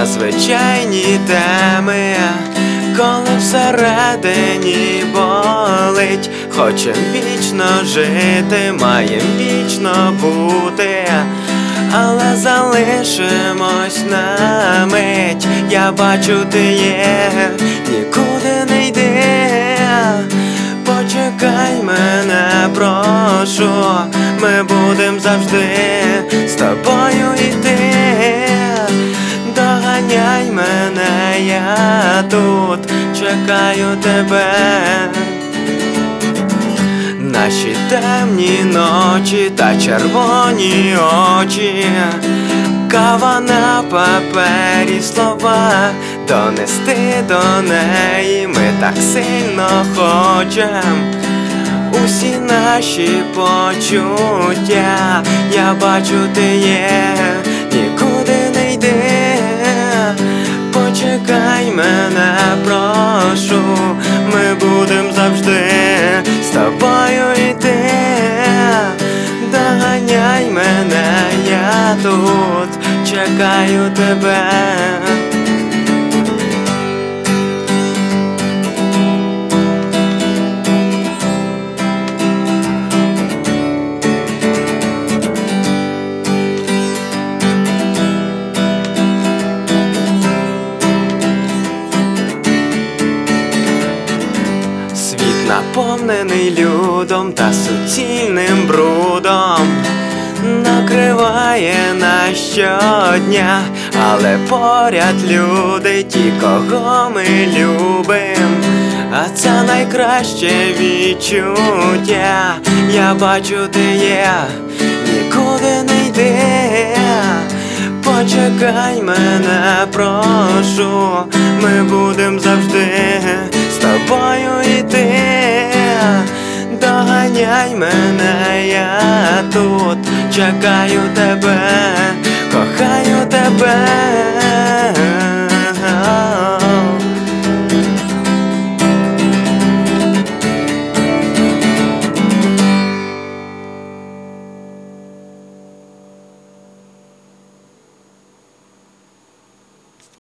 на звичайні теми, коли всередині болить. Хочем вічно жити, маєм вічно бути, але залишимось на мить. Я бачу, ти є, нікуди не йди. Почекай мене, прошу, ми будем завжди з тобою йти. Доганяй мене, я тут чекаю тебе. Наші темні ночі та червоні очі, кава на папері, слова донести до неї. Ми так сильно хочем усі наші почуття. Я бачу, ти є, нікуди не йди. Почекай мене, прошу, ми будем завжди з тобою йти. Доганяй мене, я тут чекаю тебе. Наповнений людом та суцільним брудом, накриває нас щодня, але поряд люди, ті, кого ми любим, а це найкраще відчуття. Я бачу, ти є, нікуди не йди. Почекай мене, прошу, ми будем завжди з тобою йти. Доганяй мене, я тут чекаю тебе, кохаю тебе.